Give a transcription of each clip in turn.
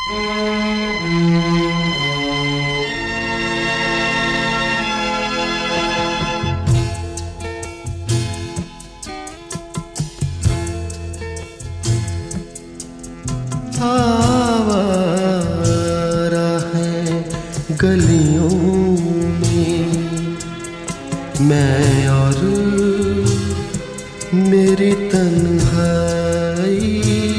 आवारा है गलियों में मैं और मेरी तन्हाई,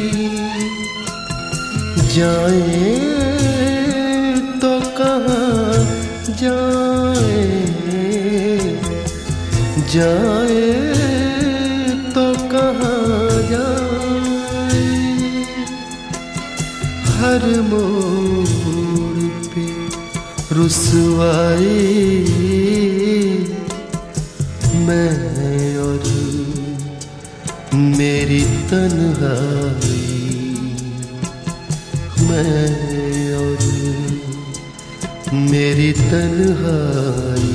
जाए तो कहाँ जाए, जाए तो कहाँ जाए। हर मोड़ पे रुसवाई, मैं और मेरी तन्हाई, मैं और मेरी तन्हाई।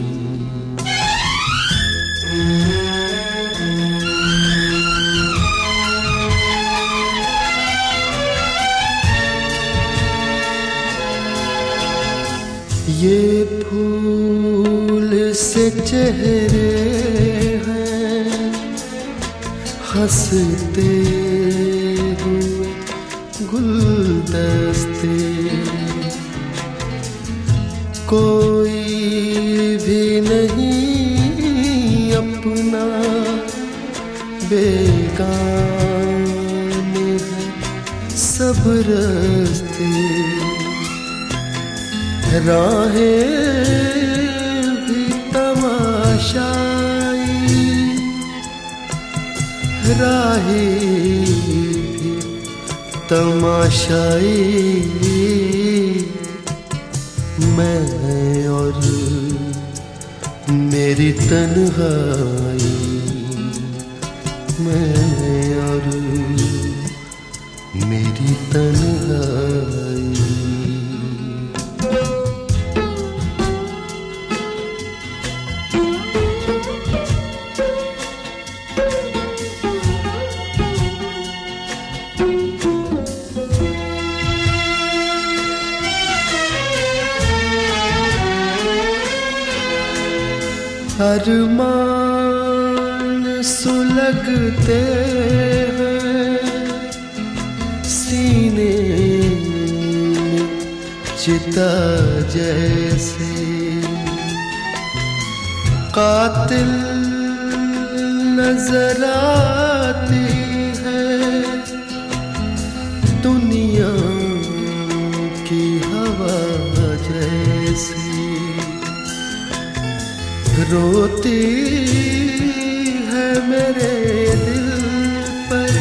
ये फूल से चेहरे हैं हंसते हुए गुलदस्ते, कोई भी नहीं अपना बेगाने हैं सब रास्ते। राहें भी तमाशाई, राहें भी तमाशाई, मैं और मेरी तन्हाई, मैं और मेरी तन्हाई। अरमान सुलगते हैं सीने में चिता जैसे, कातिल नजर आती है दुनिया की हवा जैसी, रोती है मेरे दिल पर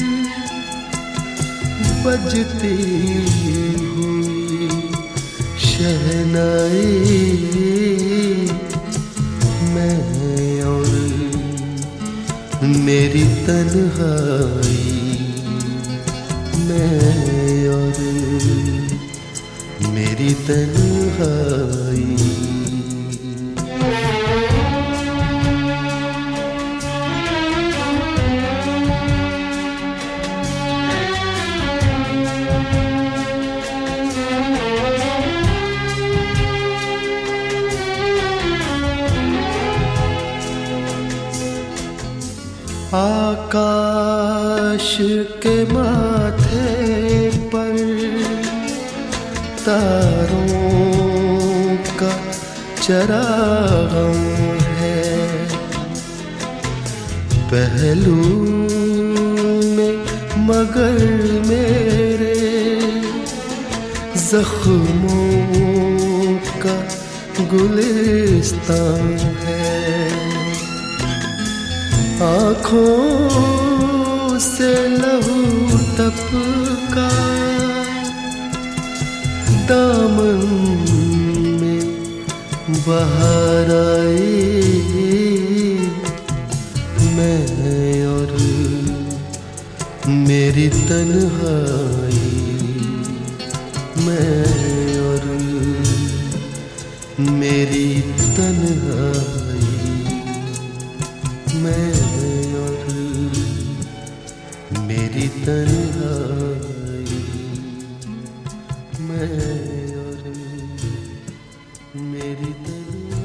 बजती हुई शहनाई, मैं और मेरी तन्हाई, मैं और मेरी तन्हाई। आकाश के माथे पर तारों का चराग है, पहलू में मगर मेरे जख्मों का गुलिस्तान है, आँखों से लहू टपका दामन में बहार आई, मैं और मेरी तन्हाई, मैं और मेरी तन्हाई, मैं और मेरी तन्हाई। मैं और मेरी तन्हाई।